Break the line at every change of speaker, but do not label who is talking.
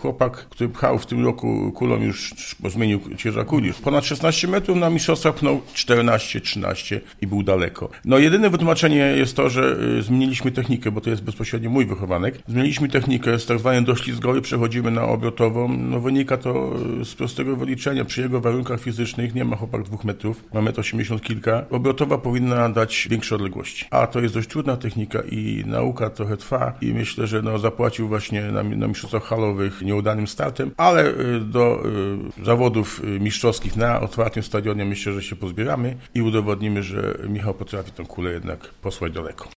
chłopak, który pchał w tym roku kulą już, bo zmienił ciężar kuli, ponad 16 metrów, na mistrzostwach pchnął 14, 13 i był daleko. No jedyne wytłumaczenie jest to, że zmieniliśmy technikę, bo to jest bezpośrednio mój wychowanek. Zmieniliśmy technikę z tak zwanej doślizgowej, przechodzimy na obrotową. No wynika to z prostego wyliczenia. Przy jego warunkach fizycznych nie ma chłopak 2 metrów, ma 1,80 m kilka. Obrotowa powinna dać większe odległości. A to jest dość trudna technika i nauka trochę trwa i myślę, że zapłacił właśnie na mistrzostwach halowych nieudanym startem, ale do zawodów mistrzowskich na otwartym stadionie myślę, że się pozbieramy i udowodnimy, że Michał potrafi tą kulę jednak posłać daleko.